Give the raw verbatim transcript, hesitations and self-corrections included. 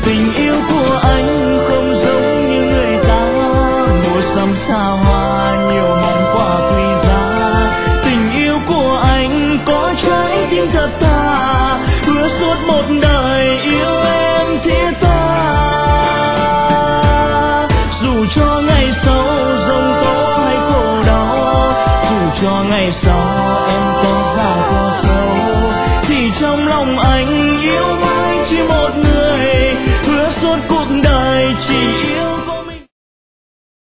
Tình yêu của anh không giống như người ta, mua sắm xa hoa nhiều món quà quý giá. Tình yêu của anh có trái tim thật thà, hứa suốt một đời yêu em thiết tha. Dù cho ngày sau giông tố hay khổ đau, dù cho ngày sau em có già có xấu, thì trong lòng anh yêu mãi chỉ một người, hứa suốt cuộc đời chỉ